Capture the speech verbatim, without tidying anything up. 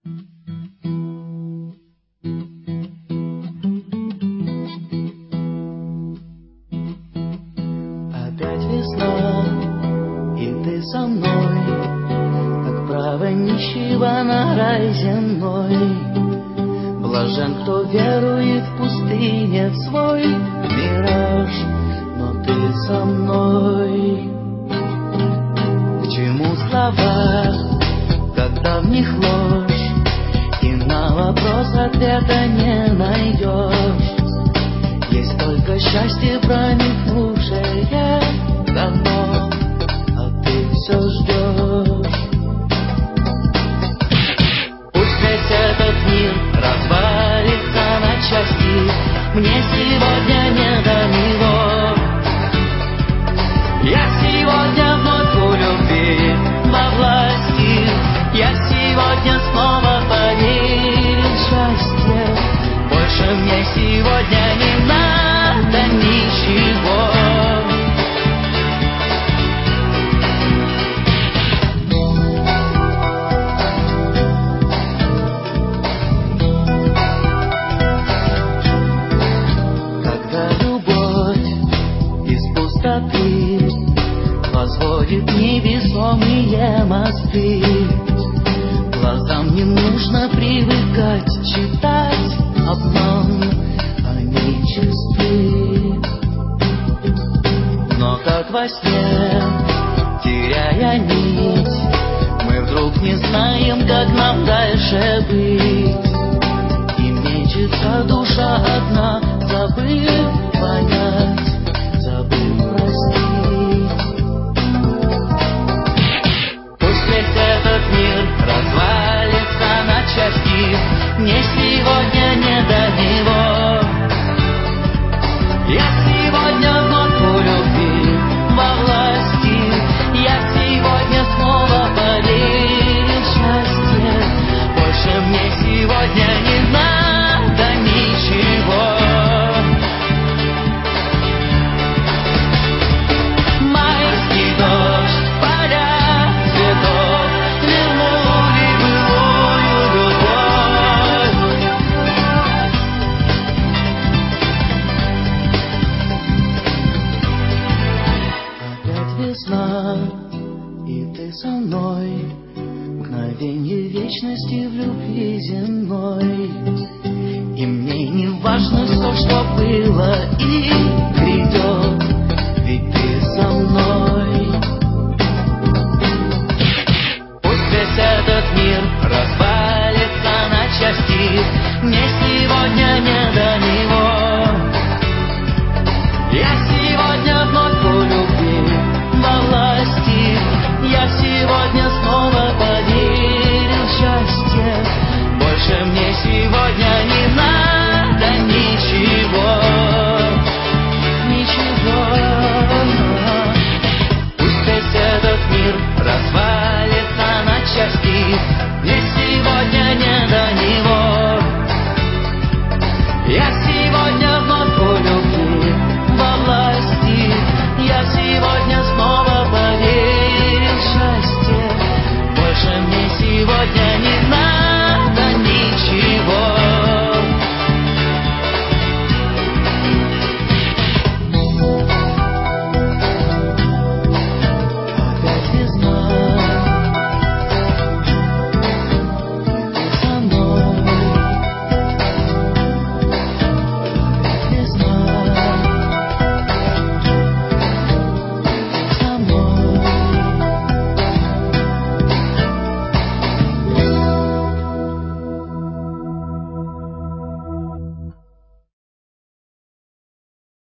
Опять весна, и ты со мной, как право нищего на рай земной. Блажен, кто верует в пустыне в свой мираж, но ты со мной. К чему слова, когда в них ложь, и на вопрос ответа не найдешь? Есть только счастье, промелькнувшее давно, а ты все ждешь. Пусть весь этот мир развалится на части, мне сегодня не до него. Я сегодня вновь у любви во власти, я сегодня снова поверю в счастье. Больше мне сегодня не надо ничего. Когда любовь из пустоты возводит невесомые мосты, глазам не нужно привыкать читать обман, они чисты. Но как во сне, теряя нить, мы вдруг не знаем, как нам дальше быть. И мечется душа одна, забыв понять, забыв простить. Пусть весь этот мир развалится на части, мне сегодня не до него. Я сегодня вновь у любви во власти, я сегодня снова поверю в счастье. Больше мне сегодня не надо ничего. Майский дождь, поля цветов вернули былую любовь. Опять весна, и ты со мной, мгновенье вечности в любви земной. И мне не важно все, что было и грядет, ведь ты со мной. Пусть весь этот мир развалится на части, мне